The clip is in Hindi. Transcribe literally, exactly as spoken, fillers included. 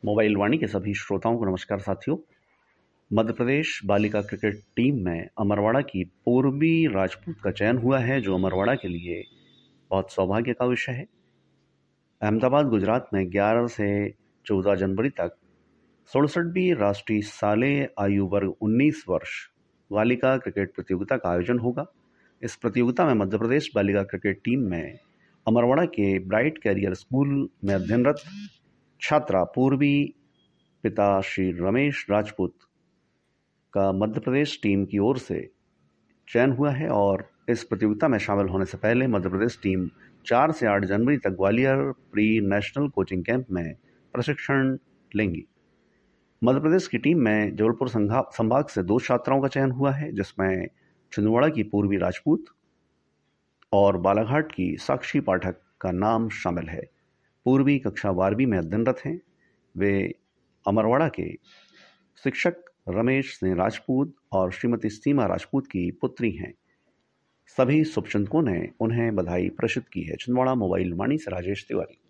मोबाइल वाणी के सभी श्रोताओं को नमस्कार साथियों। मध्य प्रदेश बालिका क्रिकेट टीम में अमरवाड़ा की पूर्वी राजपूत का चयन हुआ है, जो अमरवाड़ा के लिए बहुत सौभाग्य का विषय है। अहमदाबाद गुजरात में ग्यारह से चौदह जनवरी तक सड़सठवीं राष्ट्रीय शालेय आयु वर्ग उन्नीस वर्ष बालिका क्रिकेट प्रतियोगिता का आयोजन होगा। इस प्रतियोगिता में मध्य प्रदेश बालिका क्रिकेट टीम में अमरवाड़ा के ब्राइट कैरियर स्कूल में अध्ययनरत छात्रा पूर्वी पिता श्री रमेश राजपूत का मध्य प्रदेश टीम की ओर से चयन हुआ है और इस प्रतियोगिता में शामिल होने से पहले मध्य प्रदेश टीम चार से आठ जनवरी तक Gwalior pre national coaching camp में प्रशिक्षण लेंगी। मध्य प्रदेश की टीम में जबलपुर संभाग से दो छात्राओं का चयन हुआ है, जिसमें छिंदवाड़ा की पूर्वी राजपूत और बालाघाट की साक्षी पाठक का नाम शामिल है। पूर्वी कक्षा बारहवीं में अध्ययनरत हैं। वे अमरवाड़ा के शिक्षक रमेश सिंह राजपूत और श्रीमती सीमा राजपूत की पुत्री हैं। सभी शुभचिंतकों ने उन्हें बधाई प्रेषित की है। छिंदवाड़ा मोबाइल वाणी से राजेश तिवारी।